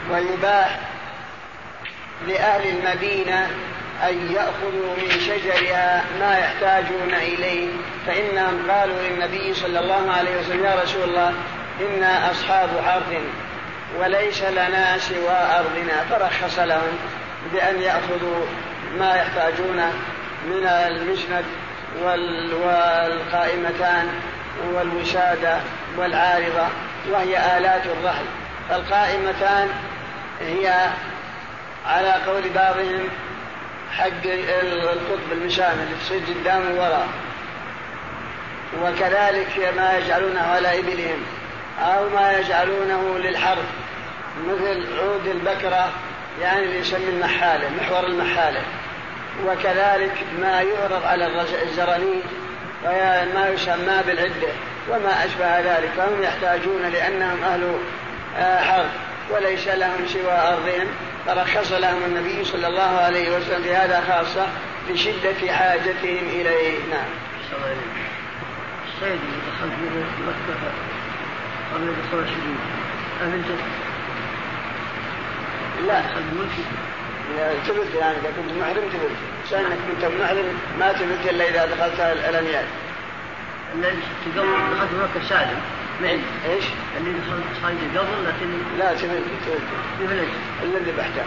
ويباح لأهل المدينة أن يأخذوا من شجرها ما يحتاجون إليه، فإنهم قالوا للنبي صلى الله عليه وسلم: يا رسول الله، إنا أصحاب أرض وليس لنا سوى أرضنا، فرخص لهم بأن يأخذوا ما يحتاجون من المسند والقائمتان والوسادة والعارضة، وهي آلات الرحل. فالقائمتان هي على قول بعضهم حق القطب المشامل تصير قدام ووراء، وكذلك ما يجعلونه على إبلهم أو ما يجعلونه للحرث مثل عود البكرة، يعني اللي يسمى المحالة، محور المحالة. وكذلك ما يعرض على الزرانيق وما يسمى بالعدة وما أشبه ذلك. فهم يحتاجون لأنهم أهل حرث وليس لهم سوى أرضهم، فرخص لهم النبي صلى الله عليه وسلم في هذا خاصة لشدة حاجتهم إليه. نعم. السيد اللي دخل في مكة قبل دخول الشديد أمنت؟ لا تبت، يعني إذا كنت محرم تبت، سأنك كنت محرم ما تبت إلا إذا دخلت الأميال. الذي دخلت مكة سالم إيش؟ اللي دخلت صيد قبل لكن لا تبت الذي بحته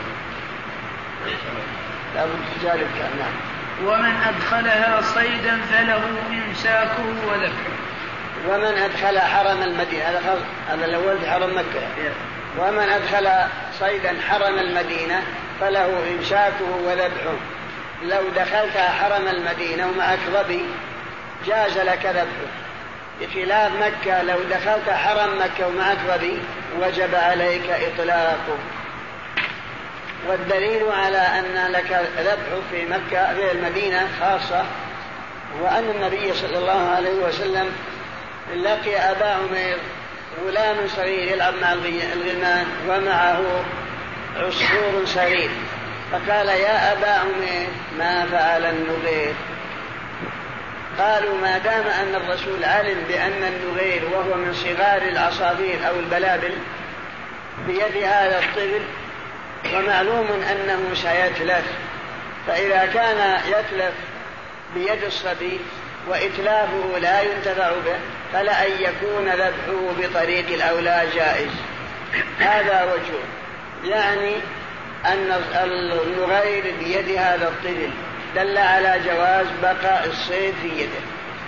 لا بد تجارب كان. نعم. ومن أدخلها صيدا فله إمساكه وذبحه. ومن أدخل حرم المدينة، هذا الأول في حرم مكة. ومن أدخل صيدا حرم المدينة فله إمساكه وذبحه. لو دخلت حرم المدينة ومعك ظبي جاز لك ذبحه، بخلاف مكة لو دخلت حرم مكة ومعك ظبي وجب عليك إطلاقه. والدليل على أن لك ذبح في مكة في المدينة خاصة، وأن النبي صلى الله عليه وسلم لقي أبا عمير غلام صغير يلعب مع الغلمان ومعه عصفور صغير، فقال: يا أبا عمير ما فعل النغير؟ قالوا: ما دام أن الرسول علم بأن النغير وهو من صغار العصافير أو البلابل بيد هذا الطفل، ومعلوم أنه سيتلف، فإذا كان يتلف بيد الصبي وإتلافه لا ينتفع به فلأن يكون ذبحه بطريق الأولى جائز. هذا وجه، يعني أن النغير بيد هذا الطفل دل على جواز بقاء الصيد في يده،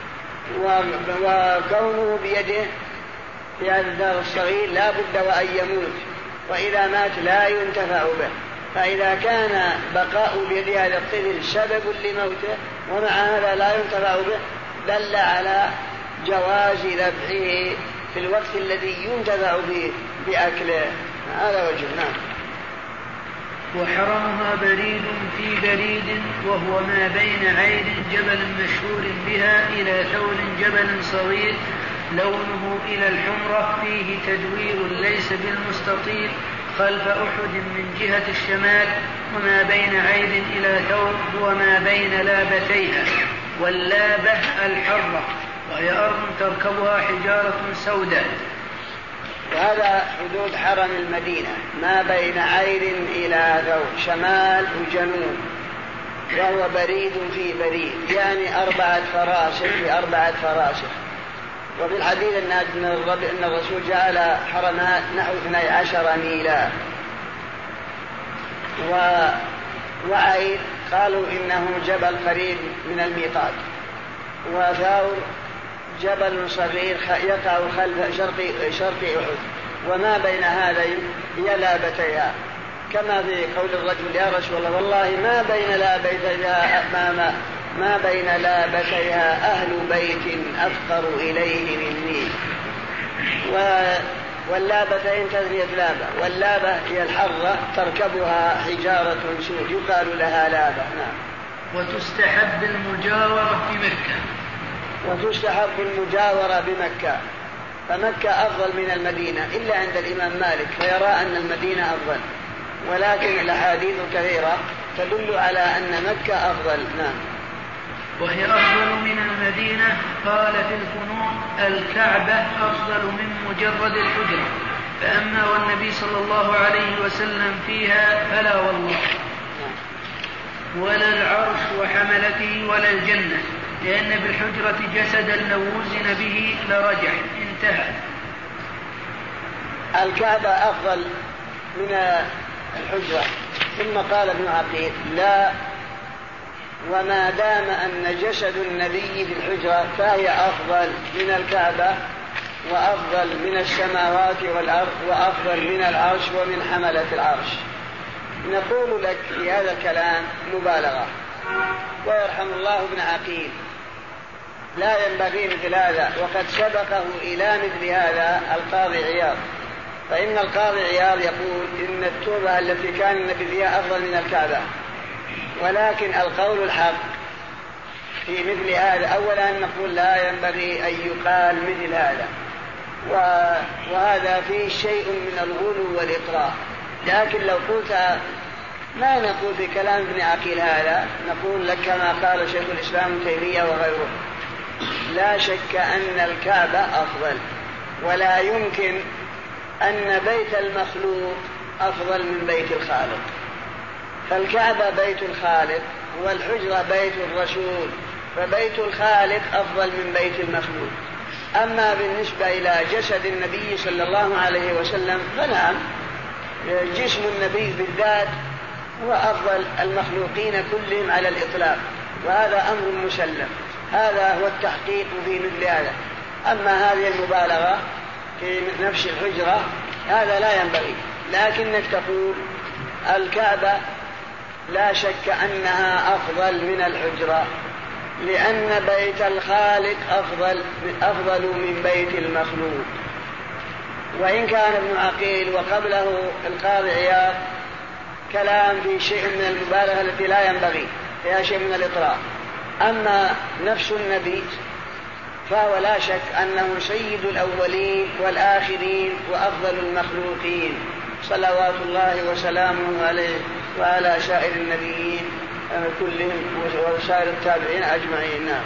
وكونه بيده في هذا الصغير لا بد وأن يموت، وإذا مات لا ينتفع به. فإذا كان بقاء بيد هذا الطفل سبب لموته ومع هذا لا ينتفع به دل على جواز ذبحه في الوقت الذي ينتفع به بأكله. هذا وجه. نعم. وحرمها بريد في بريد، وهو ما بين عين جبل مشهور بها إلى ثول جبل صغير لونه إلى الحمرة فيه تدوير ليس بالمستطيل خلف أحد من جهة الشمال، وما بين عين إلى ثور هو ما بين لابتيها، واللابة الحرة وهي أرض تركبها حجارة سوداء. وهذا حدود حرم المدينة ما بين عين إلى ثور، شمال وجنوب، وهو بريد في بريد، يعني 4 فراسخ في 4 فراسخ. وفي الحديث أن الرسول جعل حرمها نحو 12 ميلا. وعين قالوا إنه جبل قريب من الميقات، وثور جبل صغير يقع خلف شرق أحد، وما بين هذين هي لابتيها، كما في قول الرجل: يا رسول الله والله ما بين لابتيها أهل بيت أفقر إليه مني. واللابتين تثنية لابة، واللابة هي الحرة تركبها حجارة سود يقال لها لابة. نعم. وتستحب المجاورة بمكة. وتستحب المجاورة بمكة، فمكة أفضل من المدينة إلا عند الإمام مالك، فيرى أن المدينة أفضل، ولكن الأحاديث كثيرة تدل على أن مكة أفضل. نعم. وهي أفضل من المدينة. قال في الفنون: الكعبة أفضل من مجرد الحجرة، فأما والنبي صلى الله عليه وسلم فيها فلا والله، ولا العرش وحملته ولا الجنة، لأن بالحجرة جسدا لو وزن به لرجح. انتهى. الكعبة أفضل من الحجرة. ثم قال ابن عقيل: لا، وما دام أن جسد النبي في الحجرة فهي أفضل من الكعبة، وأفضل من السماوات والأرض، وأفضل من العرش ومن حملة العرش. نقول لك في هذا الكلام مبالغة، ويرحم الله ابن عقيل، لا ينبغي مثل هذا، وقد سبقه إلى مثل هذا القاضي عياض. فإن القاضي عياض يقول إن التربة التي كان النبي فيها أفضل من الكعبة، ولكن القول الحق في مثل هذا أولا نقول لا ينبغي أن يقال مثل هذا، وهذا فيه شيء من الغلو والإطراء. لكن لو قلت ما نقول في كلام ابن عقيل هذا، نقول لك كما قال شيخ الإسلام ابن تيمية وغيره: لا شك أن الكعبة أفضل، ولا يمكن أن بيت المخلوق أفضل من بيت الخالق. فالكعبة بيت الخالق، والحجرة بيت الرسول، فبيت الخالق أفضل من بيت المخلوق. أما بالنسبة إلى جسد النبي صلى الله عليه وسلم فنعم، جسم النبي بالذات هو أفضل المخلوقين كلهم على الإطلاق، وهذا أمر مسلم. هذا هو التحقيق في مثل هذا. أما هذه المبالغة في نفس الحجرة هذا لا ينبغي. لكنك تقول الكعبة لا شك أنها أفضل من الحجرة، لأن بيت الخالق أفضل من بيت المخلوق. وإن كان ابن عقيل وقبله القاضي عياض كلام في شيء من المبالغة التي لا ينبغي، فيها شيء من الإطراء. أما نفس النبي فهو لا شك أنه سيد الأولين والآخرين وأفضل المخلوقين، صلوات الله وسلامه عليه وعلى سائر النبيين كلهم وسائر التابعين أجمعين. نعم.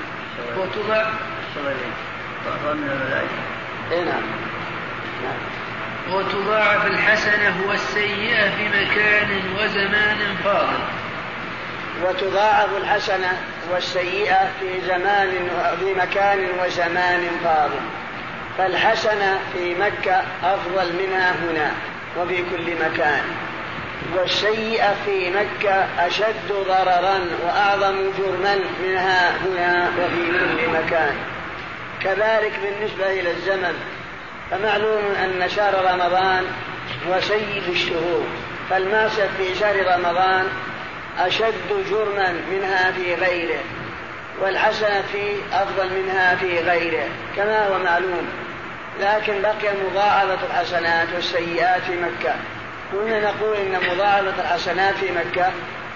وتضاعف الحسنة والسيئة في مكان وزمان فاضل. وتضاعف الحسنة والسيئة في مكان وزمان فاضل. فالحسنة في مكة أفضل منها هنا وفي كل مكان، والسيئة في مكة أشد ضررا وأعظم جرما منها هنا وفي كل مكان. كذلك بالنسبة إلى الزمن، فمعلوم أن شهر رمضان هو سيد الشهور، فالمعصية في شهر رمضان أشد جرما منها في غيره، والحسنة فيه أفضل منها في غيره كما هو معلوم. لكن بقي مضاعفة الحسنات والسيئات في مكة. كنا نقول إن مضاعفة الحسنات في مكة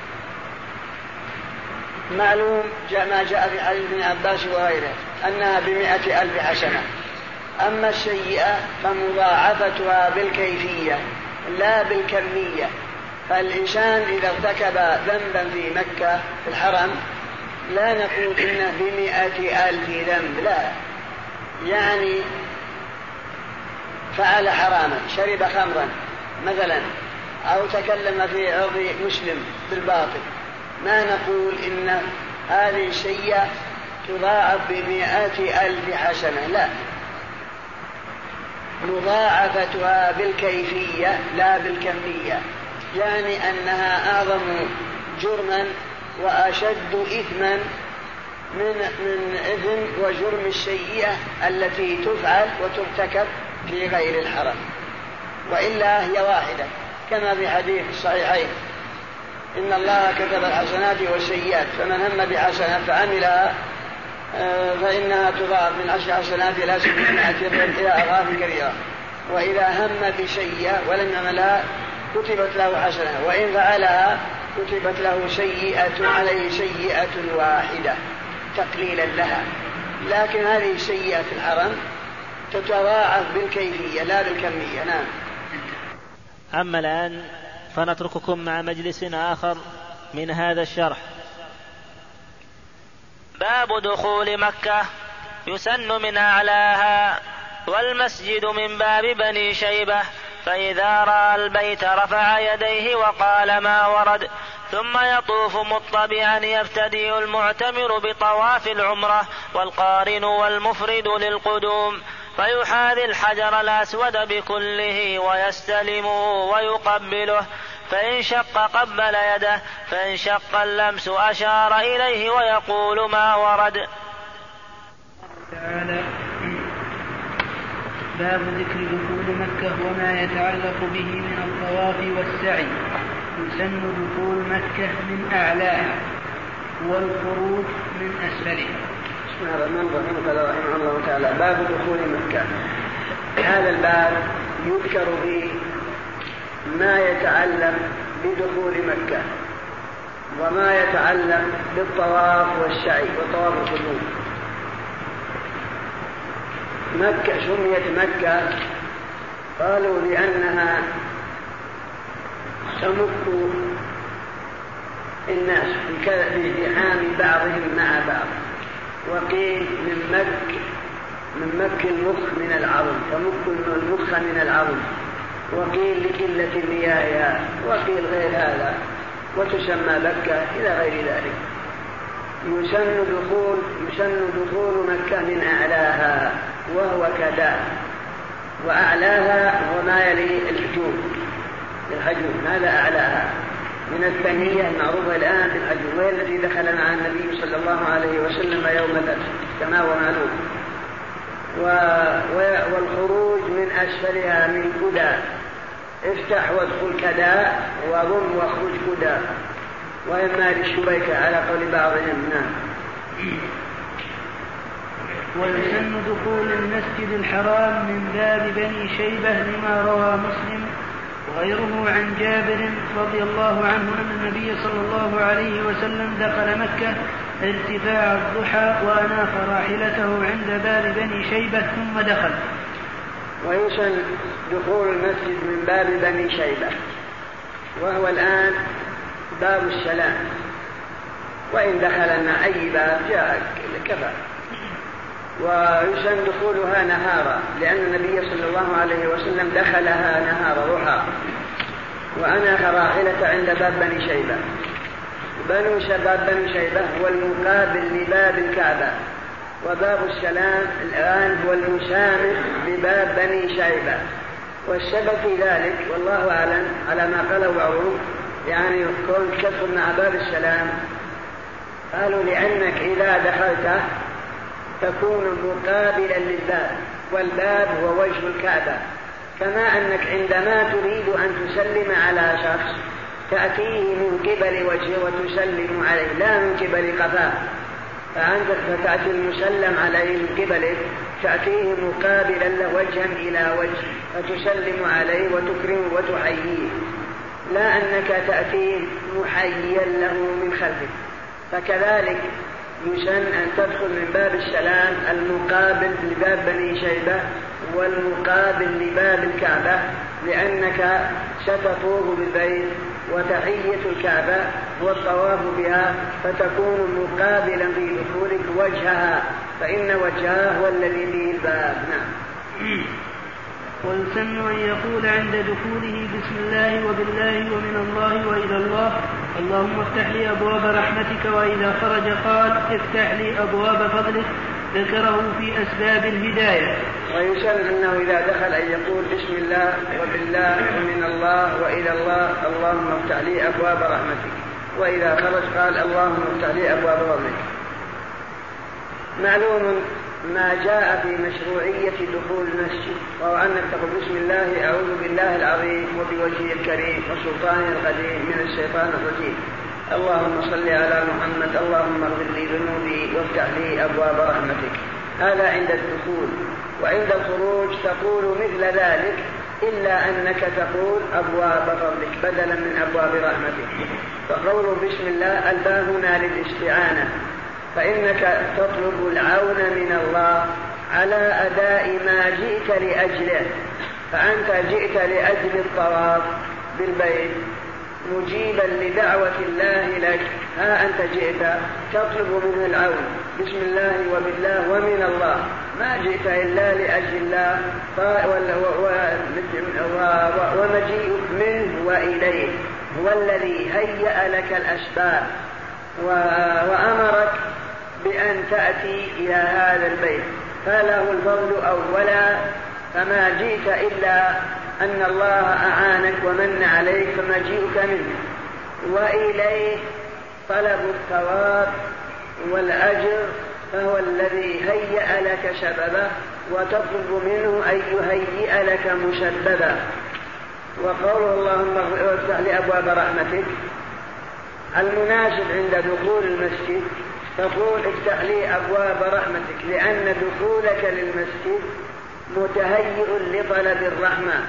معلوم ما جاء في حديث ابن عباس وغيره أنها ب100,000 حسنة. أما السيئة فمضاعفتها بالكيفية لا بالكمية. فالإنسان إذا ارتكب ذنبا في مكة في الحرم لا نقول إنه ب100,000 ذنب، لا، يعني فعل حراما، شرب خمرا مثلا، أو تكلم في عرض مسلم بالباطل، ما نقول إن هذه السيئة تضاعف ب100,000 حسنة، لا، مضاعفتها بالكيفية لا بالكمية، يعني أنها أعظم جرما وأشد إثما من إثم وجرم السيئة التي تفعل وترتكب في غير الحرم، وإلا هي واحدة كما في حديث الصحيحين: إن الله كتب الحسنات والسيئات، فمن هم بحسنة فعملها فإنها تضاعف من 10 حسنات إلى 700 إلى أضعاف كبيرة، وإذا هم بسيئة ولم يعملها كتبت له حسنة، وإن فعلها كتبت له سيئة عليه سيئة واحدة تقليلا لها. لكن هذه السيئة في الحرم تتضاعف بالكيفية لا بالكمية. نعم. أما الآن فنترككم مع مجلس آخر من هذا الشرح. باب دخول مكة: يسن من أعلاها، والمسجد من باب بني شيبة، فإذا رأى البيت رفع يديه وقال ما ورد، ثم يطوف مطبعا يبتدئ المعتمر بطواف العمرة والقارن والمفرد للقدوم، فيحاذي الحجر الأسود بكله ويستلمه ويقبله، فإن شق قبل يده، فإن شق اللمس أشار إليه ويقول ما ورد. تعالى باب ذكر دخول مكة وما يتعلق به من الطواف والسعي. يسن دخول مكة من أعلاها والخروج من أسفلها. بسم الله الرحمن الرحيم. رحمه الله تعالى. باب دخول مكة. هذا الباب يذكر به ما يتعلق بدخول مكة وما يتعلق بالطواف والسعي وطواف القدوم. مكة سميت مكة قالوا لأنها تمك الناس بازدحام بعضهم مع بعض، وقيل من مك المخ من العظم، تمك المخ من العظم، وقيل لقلة مياهها، وقيل غير هذا، وتسمى مكة إلى غير ذلك. يسن دخول مكة من أعلاها وهو كداء، وأعلاها وما يلي الحجون، هذا أعلاها من الثنية المعروفة الآن بالحجون، وهي التي دخل مع النبي صلى الله عليه وسلم يوم الفتح كما هو معلوم. والخروج من أسفلها من كدى، افتح وادخل كداء وضم واخرج كدى، وإما للشبيكة على قول بعضهم. نعم. ويسن دخول المسجد الحرام من باب بني شيبة لما روى مسلم وغيره عن جابر رضي الله عنه أن النبي صلى الله عليه وسلم دخل مكة ارتفاع الضحى وأناخ راحلته عند باب بني شيبة ثم دخل. ويسن دخول المسجد من باب بني شيبة، وهو الآن باب السلام، وإن دخلنا أي باب جاء كفى. ويسن دخولها نهارا، لأن النبي صلى الله عليه وسلم دخلها نهار ضحى وأناخ راحلة عند باب بني شيبة. باب بني شيبة هو المقابل لباب الكعبة، وباب السلام الآن هو المسامح لباب بني شيبة. والسبب في ذلك والله أعلم على ما قالوا بعضهم، يعني كون تدخل مع باب السلام، قالوا لأنك إذا دخلته تكون مقابلا للباب، والباب هو وجه الكعبة، كما أنك عندما تريد أن تسلم على شخص تأتيه من قبل وجهه وتسلم عليه لا من قبل قفاه، فأنت فتأتي المسلم عليه من قبلك تأتيه مقابلا له وجها إلى وجه فتسلم عليه وتكرمه وتحييه، لا أنك تأتيه محيا له من خلفك. فكذلك يسن أن تدخل من باب السلام المقابل لباب بني شيبة والمقابل لباب الكعبة، لأنك ستطوف بالبيت وتحية الكعبة والطواف بها، فتكون مقابلا في دخولك وجهها، فإن وجهها هو الذي فيه الباب. نعم. ويسن أن يقول عند دخوله بسم الله وبالله ومن الله وإلى الله، اللهم افتح لي أبواب رحمتك، وإذا خرج قال افتح لي أبواب فضلك، ذكره في أسباب الهداية. ويسن أنه إذا دخل أن يقول بسم الله وبالله ومن الله وإلى الله، اللهم افتح لي أبواب رحمتك، وإذا خرج قال اللهم افتح لي أبواب فضلك. معلوم ما جاء في مشروعية دخول المسجد، وهو أنك تقول بسم الله أعوذ بالله العظيم وبوجهه الكريم وسلطانه القديم من الشيطان الرجيم، اللهم صل على محمد، اللهم اغفر لي ذنوبي وافتح لي أبواب رحمتك. هذا عند الدخول. وعند الخروج تقول مثل ذلك، إلا أنك تقول أبواب فضلك بدلا من أبواب رحمتك. فقول بسم الله الباء هنا للاستعانة، فإنك تطلب العون من الله على أداء ما جئت لأجله، فأنت جئت لأجل الطواف بالبيت مجيبا لدعوة الله لك، ها أنت جئت تطلب منه العون بسم الله وبالله ومن الله، ما جئت إلا لأجل الله ومجيئك منه وإليه هو الذي هيأ لك الأسباب وأمرك بأن تأتي إلى هذا البيت، فله الفضل أولا، فما جئت إلا أن الله أعانك ومن عليك فمجيئك منه، وإليه طلب الثواب والأجر، فهو الذي هيأ لك سببه وتطلب منه أن يهيئ لك مسببا. وقوله اللهم افتح لي أبواب رحمتك، المناسب عند دخول المسجد تقول افتح لي أبواب رحمتك، لأن دخولك للمسجد متهيئ لطلب الرحمة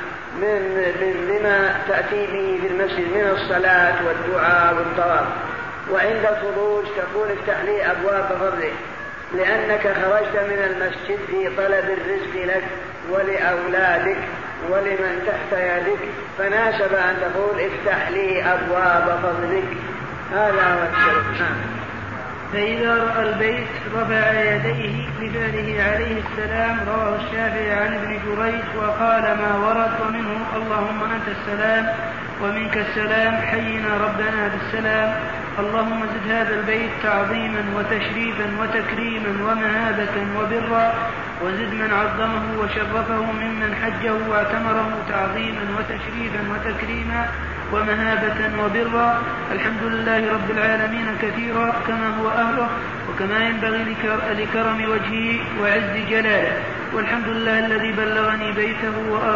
لما تأتي به في المسجد من الصلاة والدعاء والطواف. وعند الخروج تقول افتح لي أبواب فضلك، لأنك خرجت من المسجد في طلب الرزق لك ولأولادك ولمن تحت يدك، فناسب أن تقول افتح لي أبواب فضلك. هذا هو السبب. فإذا رأى البيت رفع يديه لباله عليه السلام. رواه الشافعي عن ابن جريج وقال ما ورد ومنه اللهم أنت السلام ومنك السلام حينا ربنا بالسلام. اللهم زد هذا البيت تعظيما وتشريفا وتكريما ومهابة وبرا، وزد من عظمه وشرفه ممن حجه واعتمره تعظيما وتشريفا وتكريما ومهابة وبرا. الحمد لله رب العالمين كثيرا كما هو أهله وكما ينبغي لكرم وجهه وعز جلاله. والحمد لله الذي بلغني بيته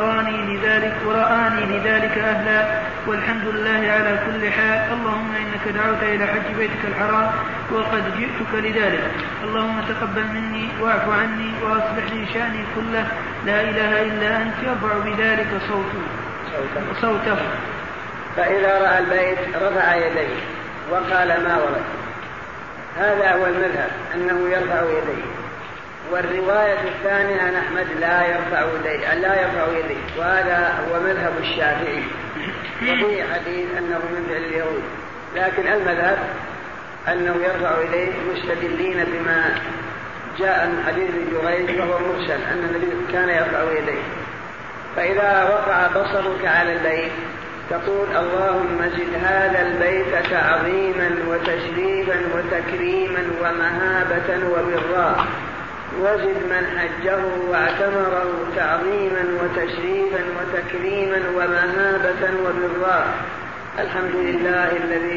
ورآني لذلك أهلا. والحمد لله على كل حال. اللهم إنك دعوت إلى حج بيتك الحرام وقد جئتك لذلك. اللهم تقبل مني واعف عني وأصلح لي شأني كله. لا إله إلا أنت يرفع بذلك صوته. فإذا رأى البيت رفع يديه وقال ما ورد. هذا هو المذهب أنه يرفع يديه. والرواية الثانية عن أحمد لا يرفع يديه، وهذا هو مذهب الشافعي، وفي حديث أنه من فعل اليهود، لكن المذهب أنه يرفع يديه مستدلين بما جاء من حديث ابن جريج وهو مرسل أن النبي كان يرفع يديه. فإذا وقع بصرك على البيت تقول اللهم زد هذا البيت تعظيما وتشريفا وتكريما ومهابة وبرا، وزد من حجه واعتمره تعظيما وتشريفا وتكريما ومهابة وبرا. الحمد لله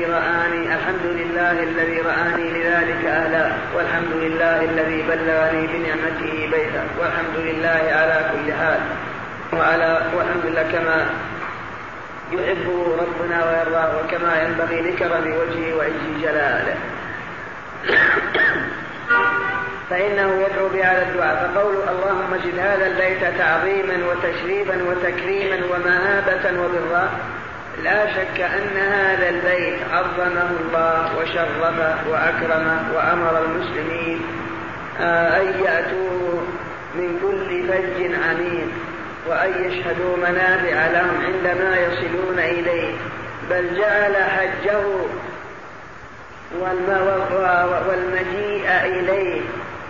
الذي رآني لذلك أهلا، والحمد لله الذي بلغني بنعمته بيتا، والحمد لله على كل حال، والحمد لله كما يحبه ربنا ويرضاه وكما ينبغي لكرم وجهه وعز جلاله. فإنه يدعو بهذا الدعاء. فقول اللهم زد هذا البيت تعظيما وتشريفا وتكريما ومهابة وبرا، لا شك أن هذا البيت عظمه الله وشرفه وأكرمه، وأمر المسلمين أن يأتوا من كل فج عميق وأن يشهدوا منافع لهم عندما يصلون إليه، بل جعل حجه والمجيء إليه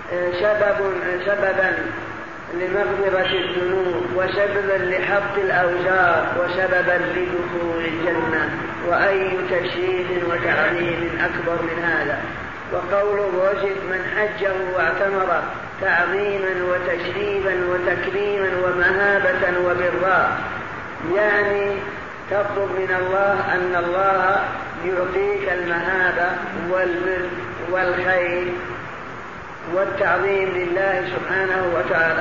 سببا لمغفرة الذنوب وسببا لحط الأوزار وسببا لدخول الجنة، وأي تشريف وتعظيم أكبر من هذا. وقوله وزد من حجه واعتمره تعظيما وتشريفا وتكريما ومهابة وبرا، يعني تطلب من الله أن الله يعطيك المهابة والبر والخير والتعظيم لله سبحانه وتعالى.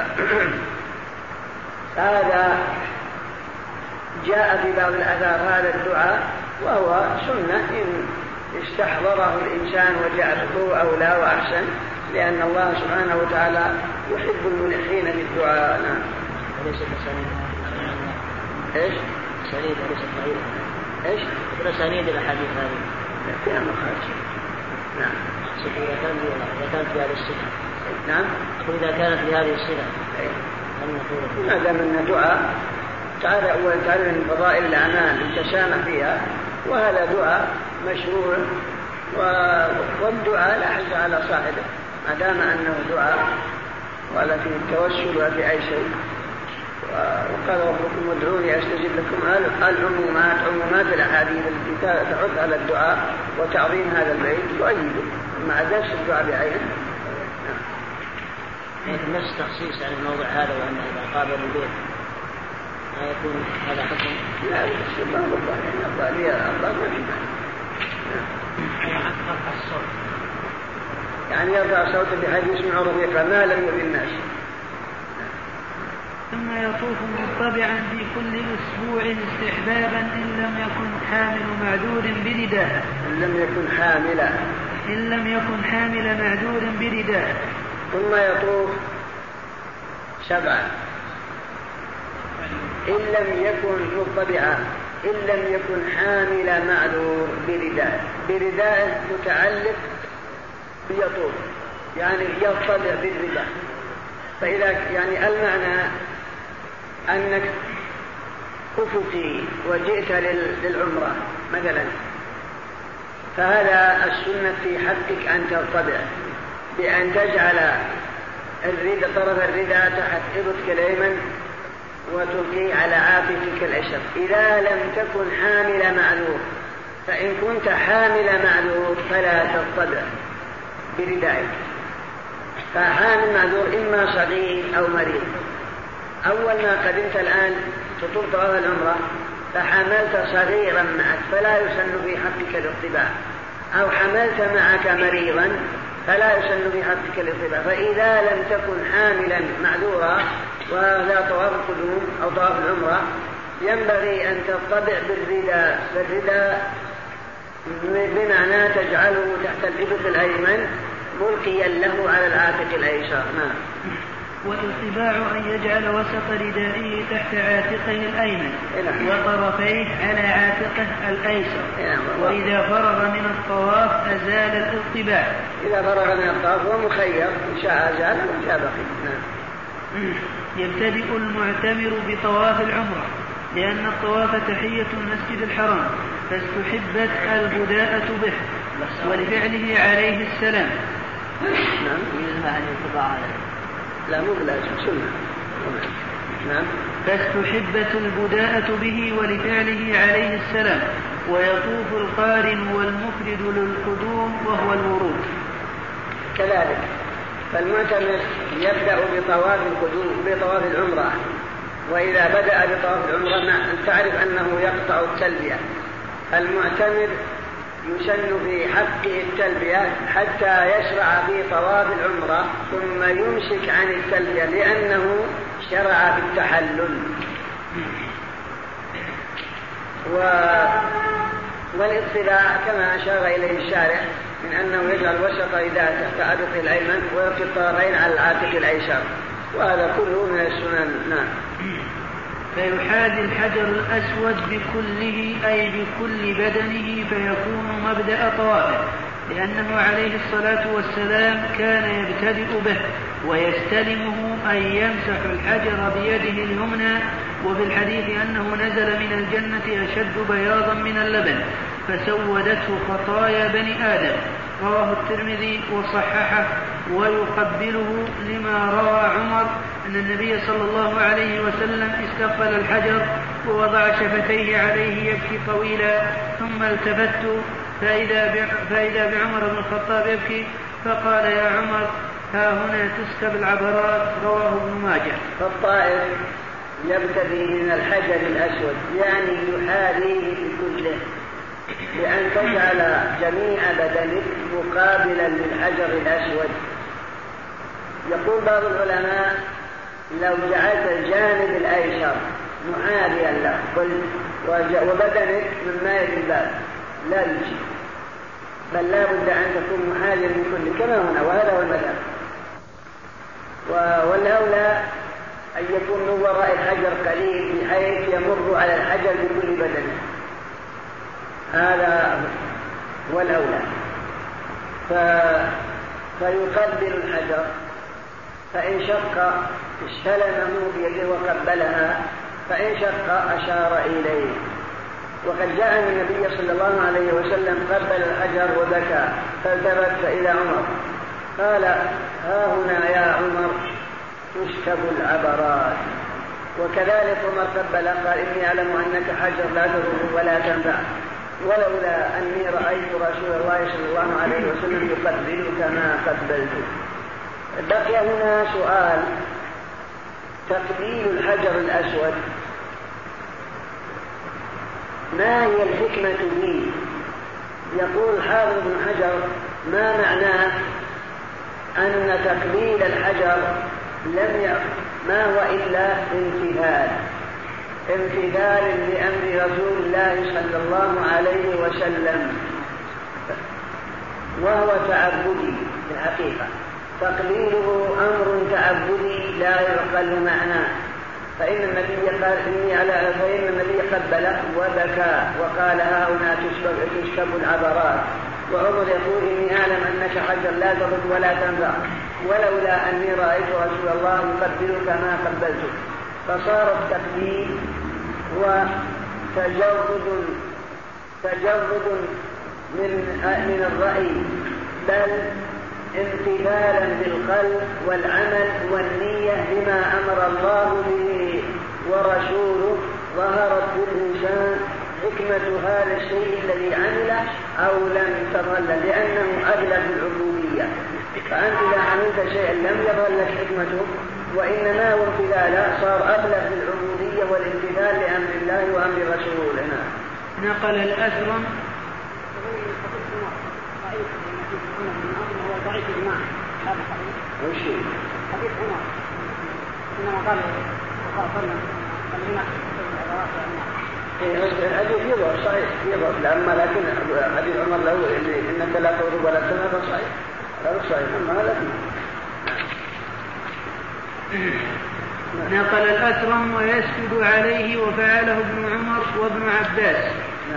هذا جاء في بعض الآثار هذا الدعاء، وهو سنة إن استحضره الإنسان وجعله أولى وأحسن، لأن الله سبحانه وتعالى يحب الملحين في الدعاء. نعم. ايش؟ سنيد أليس ضعيف؟ ايش؟ سنيد الأحاديث هذه فيها مخارج. نعم. إذا كانت في هذه الصفة. نعم. إذا كانت في هذه الصفة. ما دام أن دعاء تعالى من فضائل الأعمال التسامح فيها، وهذا دعاء مشروع، والدعاء لا حرج على صاحبه ما دام أنه دعاء ولا في التوسل ولا في أي شيء. وقال ربكم ادعوني أستجب لكم. عمومات الأحاديث التي تعد على الدعاء وتعظيم هذا البيت تؤيده مع نفس الدعاء بعينه. لكن نفس التخصيص عن الموضع هذا وأن إذا قابل البيت ما يكون هذا حكم. لا الله الله ما في يعني يرفع صوته بحيث يسمع رفيقا ما لم يؤذي الناس. ثم يطوف مطبعا في كل أسبوع استحبابا إن لم يكن حامل معذور برداء. إن لم يكن حامل معذور برداء. ثم يطوف 7 إن لم يكن مطبعا إن لم يكن حامل معذور برداء متعلق بيطوف يعني يطبع بالرداء. فإذا يعني المعنى أنك أفتي وجئت للعمرة مثلا فهذا السنة في حقك أن تطبع بأن تجعل طرف الرداء تحت إبطك الأيمن وتلقيه على عاتقك الأيسر إذا لم تكن حامل معذور. فإن كنت حامل معذور فلا تطبع بردائك. فحامل معذور إما صغير أو مريض. أول ما قدمت الآن تطوف طواف العمرة فحملت صغيرا معك فلا يسن في حقك الاطباع، أو حملت معك مريضا فلا يسن في حقك الاطباع. فإذا لم تكن حاملا معذورا وهذا طواف القدوم أو طواف العمرة ينبغي أن تطبع بالرداء بمعنى تجعله تحت الإبط الأيمن ملقيا له على العاتق الأيسر. والاتباع أن يجعل وسط ردائه تحت عاتقه الأيمن وطرفيه على عاتقه الأيسر. وإذا فرغ من الطواف أزال الاتباع. إذا فرغ من الطواف هو مخير إن شاء أزال وإن شاء بقي. يبتدئ المعتمر بطواف العمرة لأن الطواف تحية المسجد الحرام فاستحبت البداءة به ولفعله عليه السلام. لا مو بلازم سنة. فاستحبت البداءة به ولفعله عليه السلام. ويطوف القارن والمفرد للقدوم وهو الورود. كذلك فالمعتمر يبدأ بطواف القدوم بطواف العمرة. وإذا بدأ بطواف العمرة تعرف أنه يقطع التلبية. المعتمر يسن في حقه التلبية حتى يشرع في طواف العمرة ثم يمسك عن التلبية لأنه شرع في التحلل. والاطلاع كما أشار إليه الشارع من أنه يجعل وسط رداء تحت عاتقه الأيمن ويلقي الطرفين على العاتق الأيسر وهذا كله من السنن. فيحاذي الحجر الأسود بكله أي بكل بدنه فيكون مبدأ طوافه لأنه عليه الصلاة والسلام كان يبتدئ به ويستلمه أي يمسح الحجر بيده اليمنى. وفي الحديث أنه نزل من الجنة أشد بياضا من اللبن فسودته خطايا بني آدم. رواه الترمذي وصححه. ويقبله لما روى عمر أن النبي صلى الله عليه وسلم استقبل الحجر ووضع شفتيه عليه يبكي طويلا ثم التفت فإذا بعمر بن الخطاب يبكي فقال يا عمر ها هنا تسكب العبرات. رواه ابن ماجه. فالطائف يبتدي من الحجر الأسود يعني يحاذيه بكله بأن تجعل جميع بدنك مقابلا للحجر الأسود. يقول بعض العلماء لو جعلت الجانب الأيسر محاذيا له وبدنك من ماء الباب لا يجي بل لا بد أن تكون محاذيا من كل كما هنا وهذا هو المذهب. والأولى أن يكون من وراء الحجر قليل بحيث يمر على الحجر بكل بدنه هذا هو الأولى. فيقبل الحجر فإن شق استلمه بيده وقبلها فإن شق أشار إليه. وقد جاء النبي صلى الله عليه وسلم قبل الحجر وبكى فالتفت إلى عمر قال ها هنا يا عمر تشكب العبرات. وكذلك عمر قبل قال إني أعلم أنك حجر لا تضر ولا تنفع ولولا أني رأيت رسول الله صلى الله عليه وسلم يقبلك ما قبلته. بقي هنا سؤال: تقبيل الحجر الأسود ما هي الحكمة فيه؟ يقول حافظ بن حجر: ما معناه أن تقبيل الحجر ما هو إلا امتثال لأمر رسول الله صلى الله عليه وسلم، وهو تعبدي في الحقيقة. تقبيله أمر تعبدي لا يعقل معناه، فإن النبي قال فإن النبي قبله وبكى وقال ها هنا تشكب العبرات، وعمر يقول إني أعلم أنك حجر لا تضر ولا تنفع ولولا أني رأيت رسول الله يقبلك ما قبلته. فصار التقبيل هو تجرد من الرأي، بل امتثالا بالقلب والعمل والنية لما أمر الله به ورسوله. ظهرت بالإنسان حكمة هذا الشيء الذي عمله أو لم تظل، لأنه أبلغ العبودية. فأنت إذا عملت شيئا لم يظهر لك حكمته وإنما هو امتثالا، صار أبلغ بالعبودية والامتثال لأمر الله وأمر رسوله. نقل الأثرم حديث عمر إنما قال الحديث يضع صحيح يضع لأما، لكن حديث عمر له إنك لا تغضب ولا تنهى صحيح، هذا صحيح أما هذا نقل الأثرم ويسجد عليه وفعله ابن عمر وابن عباس.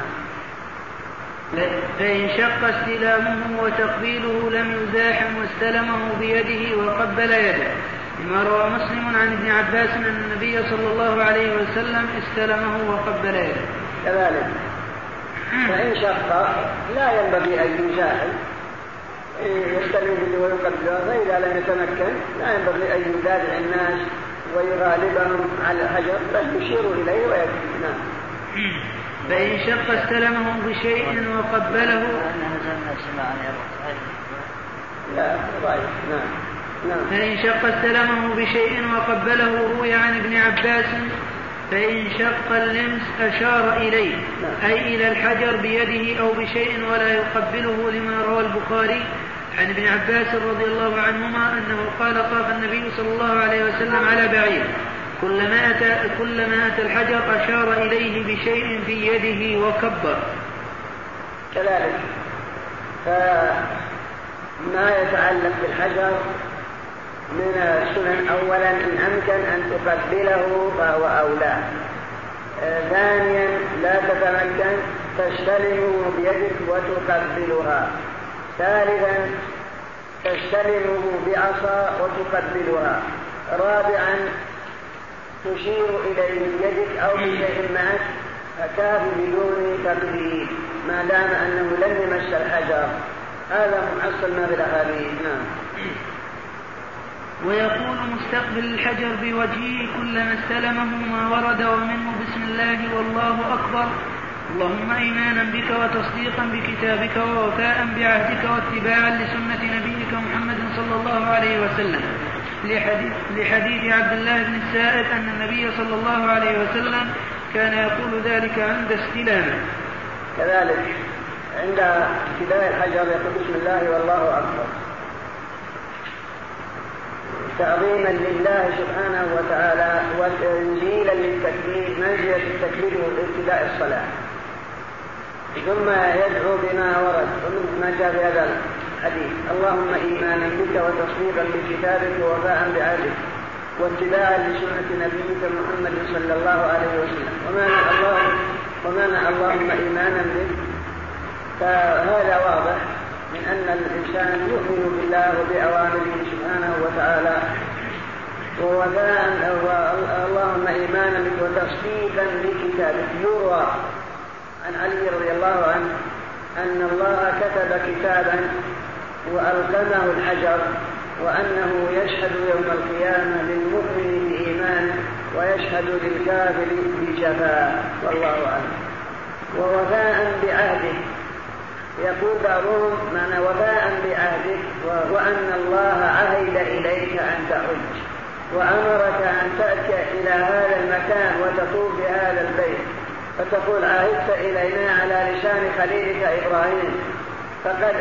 فإن شق استلامه وتقبيله لم يزاحم واستلمه بيده وقبل يده، لما روى مسلم عن ابن عباس أن النبي صلى الله عليه وسلم استلمه وقبل يده. كذلك فإن شق لا ينبغي أن يزاحم، يستلم به ويقبله، فإذا لم يتمكن لا ينبغي أن يدافع الناس ويغالبهم على الحجر، بل يشير إليه ويكفي. فإن شق استلمه بشيء وقبله فإن شق استلمه بشيء وقبله روي عن ابن عباس فإن شق اللمس أشار إليه أي إلى الحجر بيده أو بشيء ولا يقبله، لما روى البخاري عن ابن عباس رضي الله عنهما أنه قال طاف النبي صلى الله عليه وسلم على بعير كلما أتى الحجر أشار إليه بشيء في يده وكبر. كذلك فما يتعلق بالحجر من السنن: أولا إن أمكن أن تقبله فهو أولى. ثانيا لا تتمكن تستلمه بيدك وتقبلها. ثالثا تستلمه بعصا وتقبلها. رابعا تشير إليه بيدك أو بشيء معك فكاف بدون تقبيل ما دام أنه لم يمس الحجر. هذا محصل ما بالأحاديث. ويقول مستقبل الحجر بوجهه كلما استلمه ما ورد ومنه بسم الله والله أكبر، اللهم إيمانا بك وتصديقا بكتابك ووفاء بعهدك واتباعا لسنة نبيك محمد صلى الله عليه وسلم، لحديث عبد الله بن السائب أن النبي صلى الله عليه وسلم كان يقول ذلك عند استلامه. كذلك عند ابتداء الحجر يقول بسم الله والله أكبر، تعظيما لله سبحانه وتعالى وتنزيلا للتكبير منزلة التكبير وابتداء الصلاة. ثم يدعو بما ورد ومن ما جاء في هذا الحديث: اللهم إيمانا بك وتصديقا بكتابك ووفاء بعهدك واتباعا لسنة نبيك محمد صلى الله عليه وسلم. ومعنى اللهم إيمانا بك فهذا واضح من أن الإنسان يؤمن بالله وبأوامره سبحانه وتعالى، ووفاء اللهم إيمانا بك وتصديقا بكتابك. يروى عن علي رضي الله عنه أن الله كتب كتابا وألقمه الحجر وأنه يشهد يوم القيامة للمؤمن بإيمانه ويشهد للكافر بجفاء، والله أعلم. ووفاء بعهده، يقول بعضهم معنى وفاء بعهده وأن الله عهد إليك أن تحج وأمرك أن تأتي إلى هذا المكان وتطوف بهذا البيت، فتقول عهدت إلينا على لسان خليلك إبراهيم فقد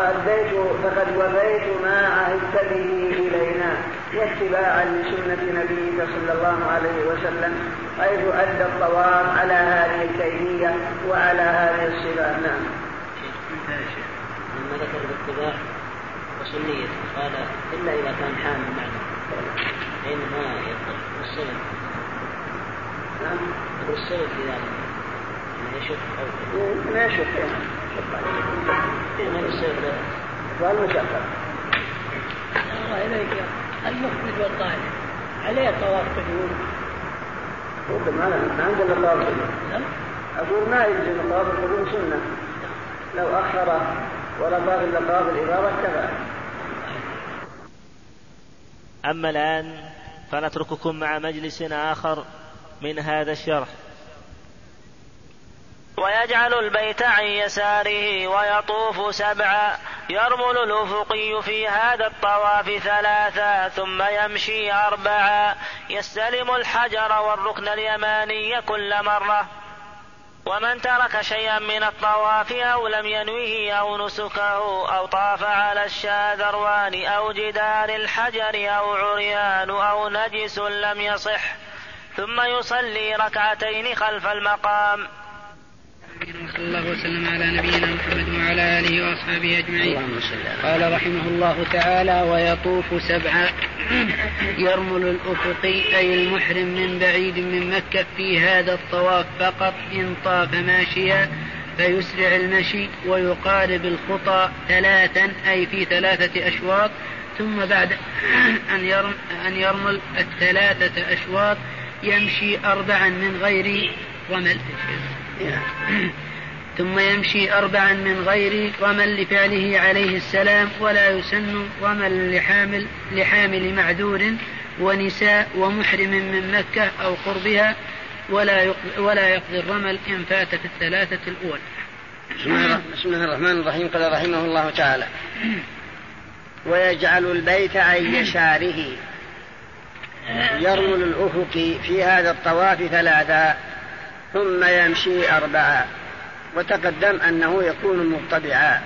وفيت ما عهدت به إلينا، واتباعا لسنة نبيك صلى الله عليه وسلم حيث أدى الطواف على هذه الكيفية وعلى هذه الصفات. نعم. لما ذكر الاتباع وسنية قال إلا إذا كان حامل معنا حين ما يقدر السبب. نعم. السبب في ذلك ما يشك أو ما يشك ما السبب والمشقة. الله إليك المفرد والطائف عليه طواف قدوم. ما عندنا طواف قدوم. أقول ما يلزم طواف القدوم سنة، لو أخر ولا طاف إلا طواف الإفاضة كفى. أما الآن فنترككم مع مجلس آخر من هذا الشرح. ويجعل البيت عن يساره ويطوف 7، يرمل الأفقي في هذا الطواف 3 ثم يمشي 4، يستلم الحجر والركن اليماني كل مرة. ومن ترك شيئا من الطواف أو لم ينوه أو نسكه أو طاف على الشاذروان أو جدار الحجر أو عريان أو نجس لم يصح، ثم يصلي 2 خلف المقام. صلى الله وسلم على نبينا محمد وعلى آله وأصحابه أجمعين. قال رحمه الله تعالى: ويطوف 7 يرمل الأفقي أي المحرم من بعيد من مكة في هذا الطواف فقط إن طاف ماشيا فيسرع المشي ويقارب الخطى 3 أي في 3 أشواط، ثم بعد أن يرمل 3 أشواط يمشي 4 من غير رمل، ثم يمشي 4 من غير رمل لفعله عليه السلام، ولا يسن رمل لحامل معذور ونساء ومحرم من مكة أو قربها، ولا يقضي الرمل إن فات في 3 الأول. بسم الله الرحمن الرحيم. قال رحمه الله تعالى: ويجعل البيت عن يساره يرمل الأفق في هذا الطواف 3 ثم يمشي 4، وتقدم أنه يكون مطبعا،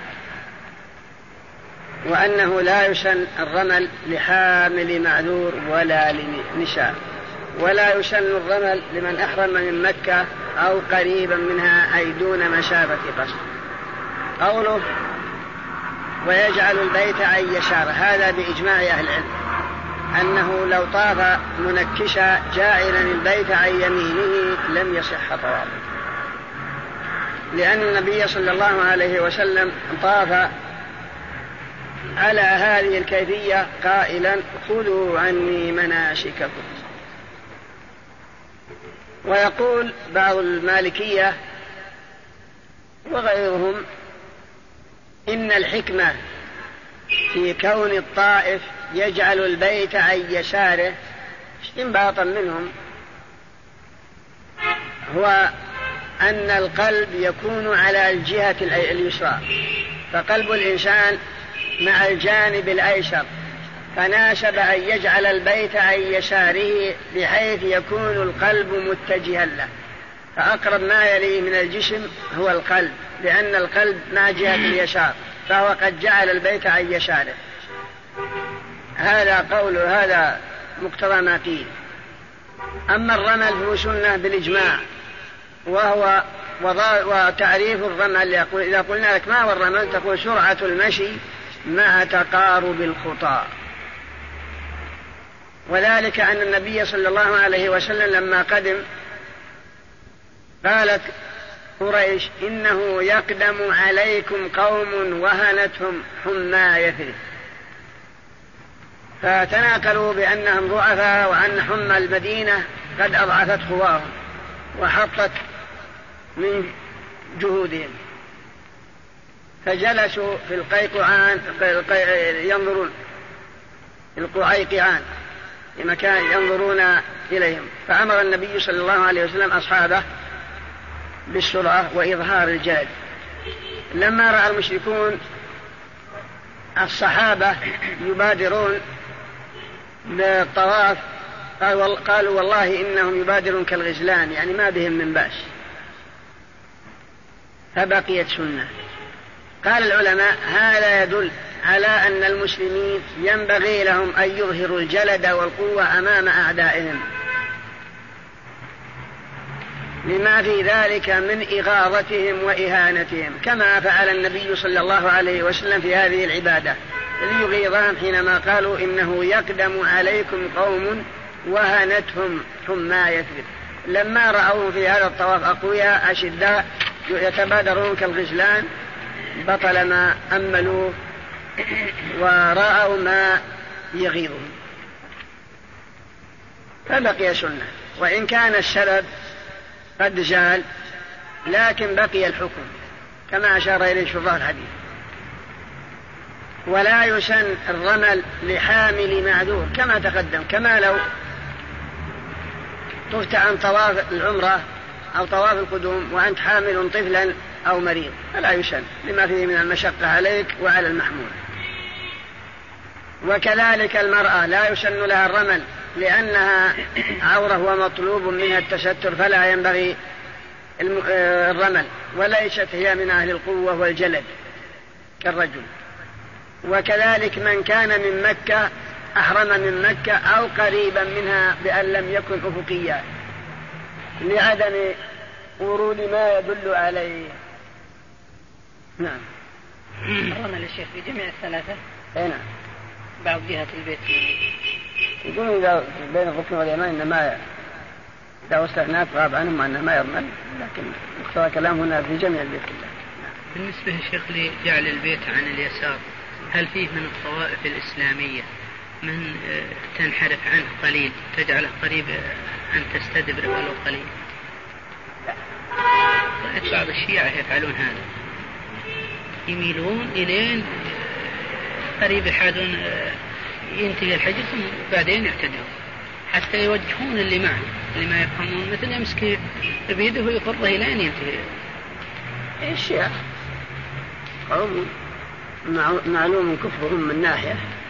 وأنه لا يسن الرمل لحامل معذور ولا لنساء، ولا يسن الرمل لمن أحرم من مكة أو قريبا منها أي دون مسافة قصر. قوله ويجعل البيت عن يساره هذا بإجماع أهل العلم، أنه لو طاف منكشا جاعلا البيت عن يمينه لم يصح طوافه، لأن النبي صلى الله عليه وسلم طاف على هذه الكيفية قائلا: خذوا عني مناسككم. ويقول بعض المالكية وغيرهم إن الحكمة في كون الطائف يجعل البيت عن يساره استنباطا منهم هو أن القلب يكون على الجهة اليسرى، فقلب الإنسان مع الجانب الأيسر، فناسب أن يجعل البيت عن يساره بحيث يكون القلب متجها له، فأقرب ما يليه من الجسم هو القلب، لأن القلب مع جهة اليسار، فهو قد جعل البيت عن يساره. هذا قول هذا مقتضى ما قيل. أما الرمل هو سنة بالإجماع، وهو وتعريف الرمل إذا قلنا لك ما هو الرمل تقول سرعة المشي مع تقارب الخطى، وذلك أن النبي صلى الله عليه وسلم لما قدم قالت قريش: إنه يقدم عليكم قوم وهنتهم حمى يثرب، فتناقلوا بأنهم ضعفاء وأن حمى المدينة قد أضعفت قواهم وحطت من جهودهم، فجلسوا في القيقعان ينظرون، القعيقعان لمكان ينظرون إليهم. فأمر النبي صلى الله عليه وسلم أصحابه بالسرعة وإظهار الجلد. لما رأى المشركون الصحابة يبادرون بالطواف قالوا والله إنهم يبادرون كالغزلان، يعني ما بهم من بأس، فبقيت سنة. قال العلماء هذا يدل على أن المسلمين ينبغي لهم أن يظهروا الجلد والقوة أمام أعدائهم، لما في ذلك من إغاظتهم وإهانتهم، كما فعل النبي صلى الله عليه وسلم في هذه العبادة ليغيظهم حينما قالوا إنه يقدم عليكم قوم وهنتهم حمى يثرب. لما رأوه في هذا الطواف أقوياء أشداء يتبادرون كالغزلان بطل ما أملوا ورأوا ما يغيظهم، فبقي سنة. وإن كان السبب قد زال لكن بقي الحكم كما أشار إليه شراح الحديث. ولا يسن الرمل لحامل معذور كما تقدم، كما لو طفت عن طواف العمرة أو طواف القدوم وأنت حامل طفلا أو مريض فلا يسن لما فيه من المشقة عليك وعلى المحمول. وكذلك المرأة لا يسن لها الرمل لأنها عورة ومطلوب منها التستر فلا ينبغي الرمل، وليست هي من أهل القوة والجلد كالرجل. وكذلك من كان من مكة أحرم من مكة أو قريبا منها بأن لم يكن أفقيا لعدم ورود ما يدل عليه. نعم. الرمل الشيخ في جميع الثلاثة؟ نعم. بعض جهة البيت يقولون إذا بين الركن واليمين إنما إذا واستثناء غاب عنهم أنه ما يرمل، لكن مقتضى كلام هنا في جميع البيت كله. بالنسبة للشيخ لجعل البيت عن اليسار، هل فيه من الطوائف الإسلامية من تنحرف عنه قليل تجعله قريب أن تستدبر ولو قليل؟ رأيت بعض الشيعة يفعلون هذا، يميلون إلين قريب يحاذون ينتهي الحجر ثم بعدين يعتدون حتى يوجهون اللي معه اللي ما يفهمون، مثل يمسك بيده ويقره إلين ينتهي. الشيعة قوم معلوم كفرهم من ناحية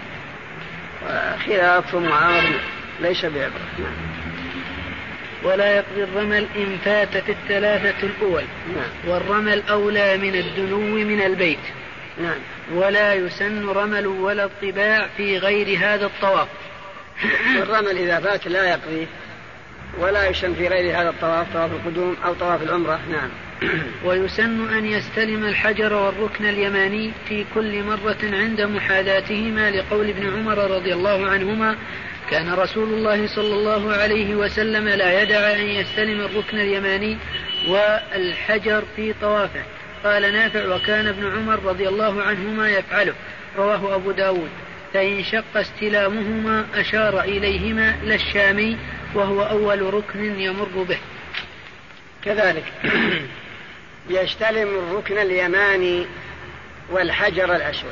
وخلافهم معارض ليس بعبرة. ولا يقضي الرمل إن فاتت الثلاثة الأول. والرمل أولى من الدنو من البيت. ولا يسن رمل ولا الطباع في غير هذا الطواف. الرمل إذا فات لا يقضي ولا يسن في غير هذا الطواف، طواف القدوم أو طواف العمرة. نعم. ويسن أن يستلم الحجر والركن اليماني في كل مرة عند محاذاتهما، لقول ابن عمر رضي الله عنهما: كان رسول الله صلى الله عليه وسلم لا يدع أن يستلم الركن اليماني والحجر في طوافه. قال نافع: وكان ابن عمر رضي الله عنهما يفعله. رواه أبو داود. فإن شق استلامهما أشار إليهما للشامي وهو أول ركن يمر به. كذلك يستلم الركن اليماني والحجر الأسود،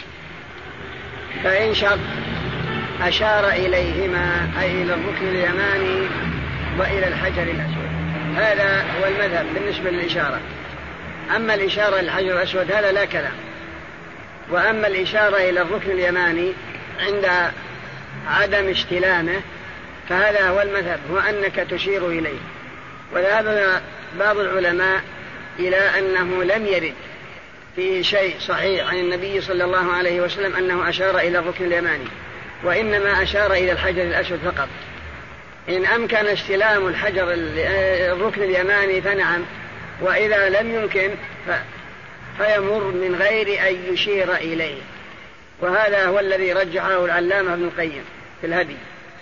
فإن شق أشار إليهما أي إلى الركن اليماني وإلى الحجر الأسود. هذا هو المذهب بالنسبة للإشارة. أما الإشارة للحجر الأسود هذا لا كلام. وأما الإشارة إلى الركن اليماني عند عدم استلامه فهذا هو المذهب، هو أنك تشير إليه. وذهب بعض العلماء إلى أنه لم يرد فيه شيء صحيح عن النبي صلى الله عليه وسلم أنه أشار إلى الركن اليماني، وإنما أشار إلى الحجر الأسود فقط. إن أمكن استلام الركن اليماني فنعم، وإذا لم يمكن فيمر من غير أن يشير إليه. وهذا هو الذي رجحه العلامة ابن القيم في الهدي،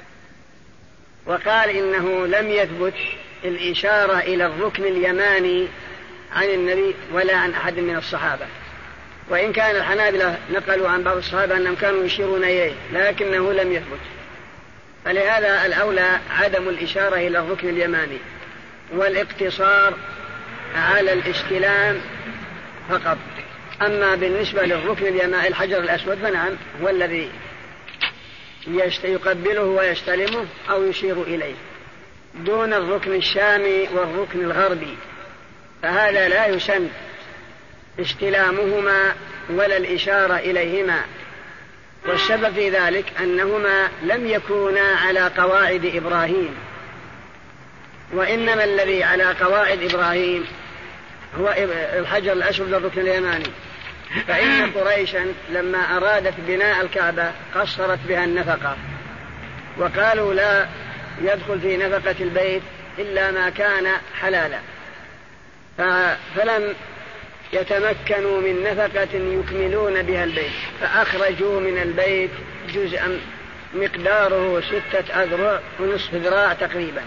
وقال إنه لم يثبت الإشارة إلى الركن اليماني عن النبي ولا عن أحد من الصحابة، وإن كان الحنابلة نقلوا عن بعض الصحابة أنهم كانوا يشيرون إليه لكنه لم يثبت. فلهذا الأولى عدم الإشارة إلى الركن اليماني والاقتصار على الاستلام فقط. أما بالنسبة للركن اليماني الحجر الأسود فنعم هو الذي يقبله ويستلمه أو يشير إليه، دون الركن الشامي والركن الغربي، فهذا لا يسن استلامهما ولا الإشارة إليهما. والسبب في ذلك أنهما لم يكونا على قواعد إبراهيم، وإنما الذي على قواعد إبراهيم هو الحجر الأسود والركن اليماني. فإن قريشا لما أرادت بناء الكعبة قصرت بها النفقة، وقالوا لا يدخل في نفقة البيت إلا ما كان حلالا، فلم يتمكنوا من نفقة يكملون بها البيت، فأخرجوا من البيت جزءا مقداره 6 أذرع ونصف ذراع تقريبا،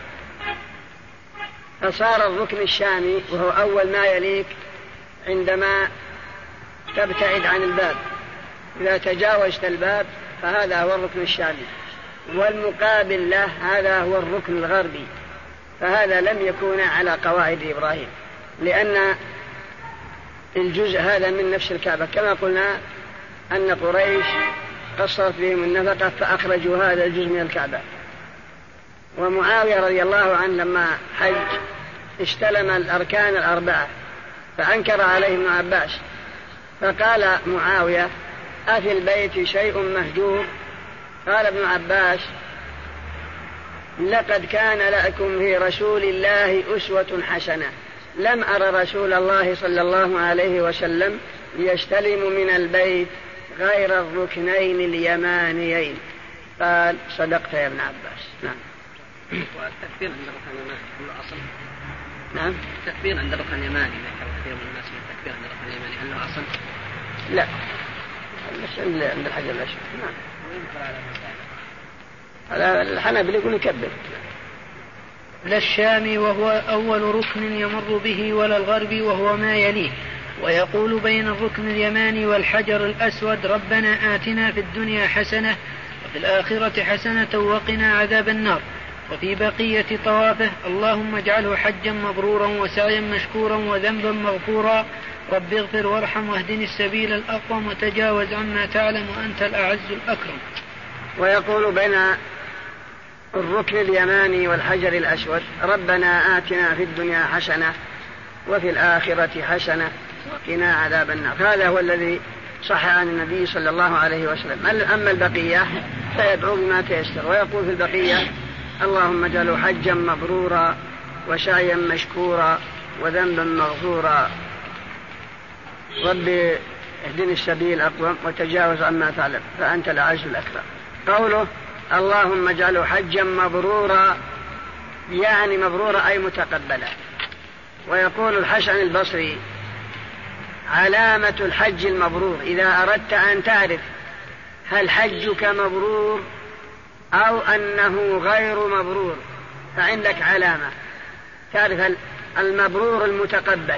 فصار الركن الشامي وهو أول ما يليك عندما تبتعد عن الباب، إذا تجاوزت الباب فهذا هو الركن الشامي، والمقابل له هذا هو الركن الغربي، فهذا لم يكون على قواعد إبراهيم، لأن الجزء هذا من نفس الكعبة، كما قلنا أن قريش قصرت بهم النفقة فأخرجوا هذا الجزء من الكعبة. ومعاوية رضي الله عنه لما حج استلم الأركان 4 فأنكر عليه ابن عباس، فقال معاوية: أفي البيت شيء مهجور؟ قال ابن عباس: لقد كان لكم في رسول الله أسوة حسنة، لم أر رسول الله صلى الله عليه وسلم يستلم من البيت غير الركنين اليمانيين. قال: صدقت يا ابن عباس. نعم. والتكبير عند الركن اليماني له أصل؟ نعم. التكبير عند الركن اليماني ذكر كثير من الناس من التكبير عند الركن اليماني، هل له أصل؟ لا، بس عند الحجر الأسود. نعم. على الحنابلة يقول يكبر. لا الشامي وهو أول ركن يمر به ولا الغربي وهو ما يليه، ويقول بين الركن اليماني والحجر الأسود: ربنا آتنا في الدنيا حسنة وفي الآخرة حسنة وقنا عذاب النار. وفي بقية طوافه: اللهم اجعله حجا مبرورا وسعيا مشكورا وذنبا مغفورا، رب اغفر وارحم واهدني السبيل الأقوم وتجاوز عما تعلم وأنت الأعز الأكرم. ويقول بين الركن اليماني والحجر الأسود: ربنا آتنا في الدنيا حسنة وفي الآخرة حسنة وقنا عذاب النار. هذا هو الذي صح عن النبي صلى الله عليه وسلم. أما البقية فيدعو بما تيسر، ويقول في البقية: اللهم اجعله حجا مبرورا وسعيا مشكورا وذنبا مغفورا، رب اهدني السبيل الأقوم وتجاوز عما تعلم فأنت الأعز الأكرم. قوله اللهم اجعله حجا مبرورا يعني مبرورا أي متقبلا. ويقول الحسن البصري: علامة الحج المبرور إذا أردت أن تعرف هل حجك مبرور أو أنه غير مبرور فعندك علامة تعرف المبرور المتقبل.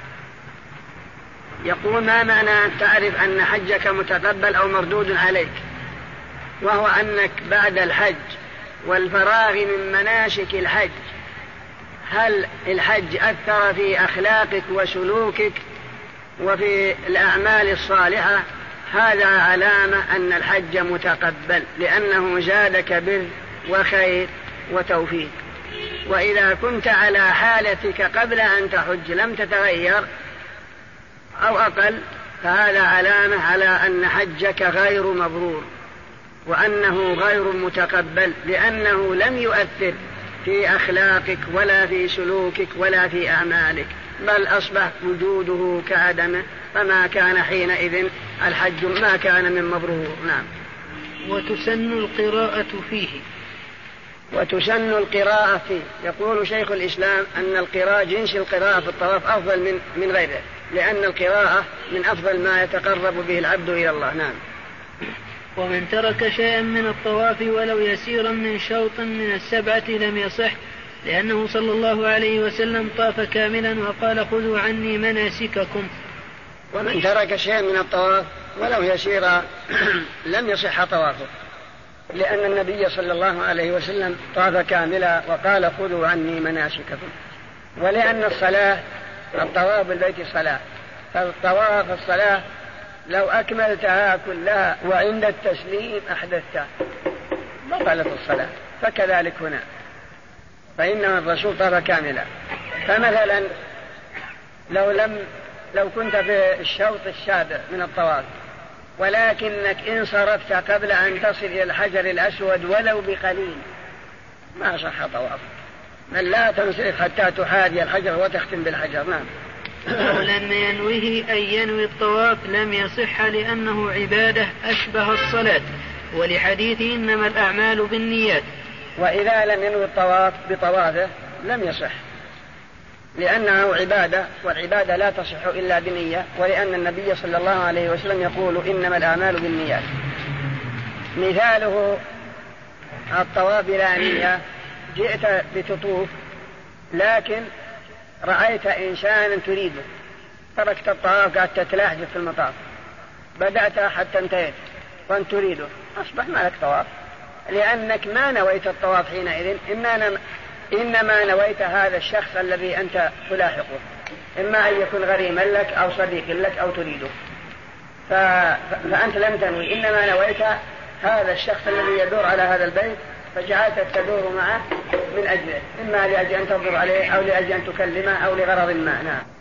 يقول: ما معنى أن تعرف أن حجك متقبل أو مردود عليك؟ وهو أنك بعد الحج والفراغ من مناسك الحج هل الحج أثر في أخلاقك وسلوكك وفي الأعمال الصالحة؟ هذا علامة أن الحج متقبل، لأنه زادك بر وخير وتوفيق. وإذا كنت على حالتك قبل أن تحج لم تتغير أو أقل فهذا علامة على أن حجك غير مبرور وأنه غير متقبل، لأنه لم يؤثر في أخلاقك ولا في سلوكك ولا في أعمالك، بل أصبح وجوده كعدمه، فما كان حينئذ الحج ما كان من مبرور. نعم. وتسن القراءة فيه. وتسن القراءة فيه. يقول شيخ الإسلام أن القراءة جنس القراءة في الطواف أفضل من غيره، لأن القراءة من أفضل ما يتقرب به العبد إلى الله. نعم. ومن ترك شيئا من الطواف ولو يسيرا من شوط من 7 لم يصح، لأنه صلى الله عليه وسلم طاف كاملا وقال: خذوا عني مناسككم. ومن ترك شيئا من الطواف ولو يسيرا لم يصح طوافه، لأن النبي صلى الله عليه وسلم طاف كاملا وقال: خذوا عني مناسككم. ولأن الصلاة الطواف بالبيت صلاة، فالطواف الصلاة لو أكملتها كلها وعند التسليم أحدثتها، بطلت الصلاة. فكذلك هنا، فإنما الرسول طاف كاملا. فمثلا لو كنت في الشوط السابع من الطواف ولكنك إن صرفت قبل أن تصل إلى الحجر الأسود ولو بقليل ما صح طواف، بل لا تنصرف حتى تحاذي الحجر وتختم بالحجر. نعم. ولم ينوه أن ينوي الطواف لم يصح لأنه عبادة أشبه الصلاة، ولحديث إنما الأعمال بالنيات. وإذا لم ينوي الطواف بطوافه لم يصح، لأنه عبادة، والعبادة لا تصح إلا بنية، ولأن النبي صلى الله عليه وسلم يقول إنما الأعمال بالنيات. مثاله الطواف بلا نية، جئت لتطوف لكن رأيت إنسانا تريده، تركت الطواف قاعد تتلاحج في المطاف، بدأت حتى انتهيت وانت تريده، أصبح ما لك طواف، لأنك ما نويت الطواف حينئذ، إنما نويت هذا الشخص الذي أنت تلاحقه، إما أن يكون غريما لك أو صديق لك أو تريده، فأنت لم تنوي، إنما نويت هذا الشخص الذي يدور على هذا البيت، فجعلت تدور معه من أجله، إما لأجل أن تنظر عليه أو لأجل أن تكلمه أو لغرض ما. نعم.